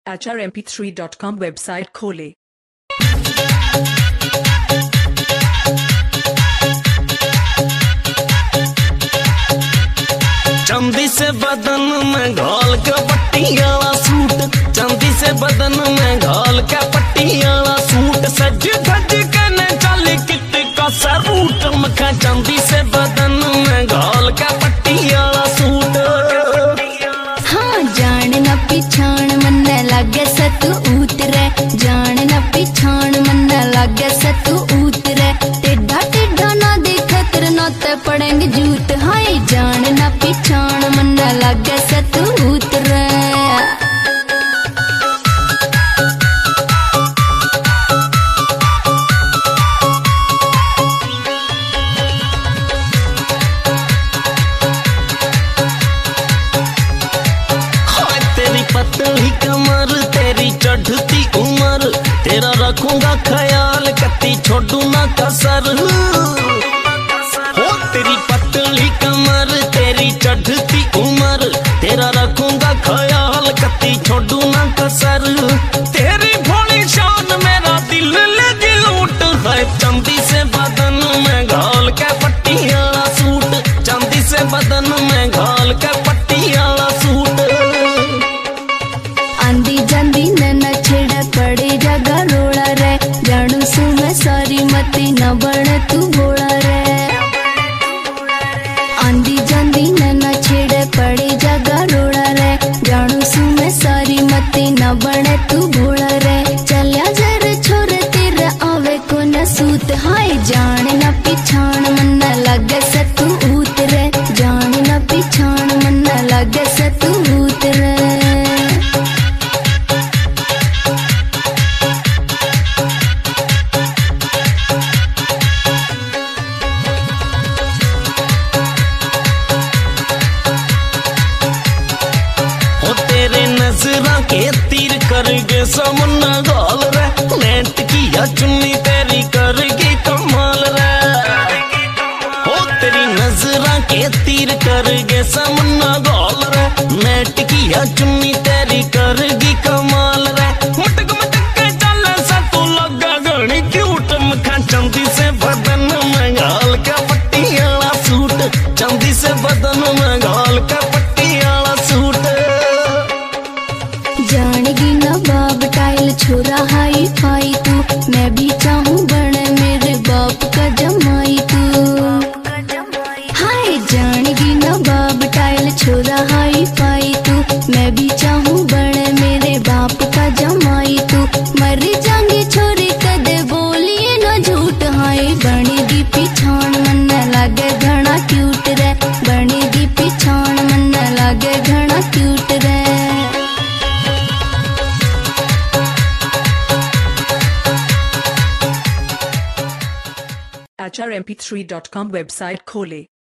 HRMP3.com website खोलें। चांदी से बदन में घाल के पट्टी वाला सूट, चांदी से बदन में घाल के पट्टी वाला सूट, सज धज के न चल कित का सरूट मखा, चांदी से बदन में घाल के पट्टी वाला सूट। हाँ जान न पिछाण मन लागे सतु उतरे, जान न पिछाण मन लागे सतु उतरे, टेढ़ा टेढ़ा ना देखे तेरे नाते पड़ेंगे जूत। हाय जान न पिछाण मन लागे सतु उतरे। पतली कमर तेरी चढ़ती उम्र, तेरा रखूंगा ख्याल कती छोड़ू ना कसर। हो तेरी पतली कमर तेरी चढ़ती उम्र, तेरा रखूंगा ख्याल कती छोड़ू ना कसर। तेरी भोली शान मेरा दिल लगी लूट है, चांदी से बदन में घाल के पट्टी वाला सूट, चांदी से बदन में घाल के पट्टी वाला सूट। आंधी जांदी न छेड़ा पड़े जगह रोड़ा रे, जानू सु मैं सारी मती न बन तू भोला रे। आंधी जांदी न छेड़ा पड़े जगह रोड़ा रे, जानू सु मैं सारी मती न बन तू भोला रे। चलिया जर छोरे तेरा आवे को न सूत। हाय जान न पिछाण मन लगे सतु उतरे, जान न पिछाण मन लगे सतु उतरे। नजरा के तीर करगे समन गाल रे, लेट किया चुन्नी तेरी करगी कमाल रे। हो तेरी नजरा के तीर करगे समन गाल रे, लेट किया चुन्नी तेरी करगी कमाल रे। मटक मटक के चल सा तू लगा गणी क्यूट मखा, चांदी से बदन में घाल के पट्टी वाला सूट, चांदी से बदन में घाल के पट्टी वाला सूट। जानेगी ना बाप टाइल छोरा हाई फाई तू, मैं भी चाहूँ बने मेरे बाप का जमाई तू। हाय जानेगी ना बाप टाइल छोरा हाई फाई तू, मैं भी चाहूँ बने मेरे बाप का जमाई तू। मर जाएंगे छोरे कदे बोलिए ना झूठ। हाय बनेगी पिछाण मन लागे घना क्यूट रे, बनेगी पिछाण मन लागे घना क्यूट रे। HRMP3.com वेबसाइट खोलें।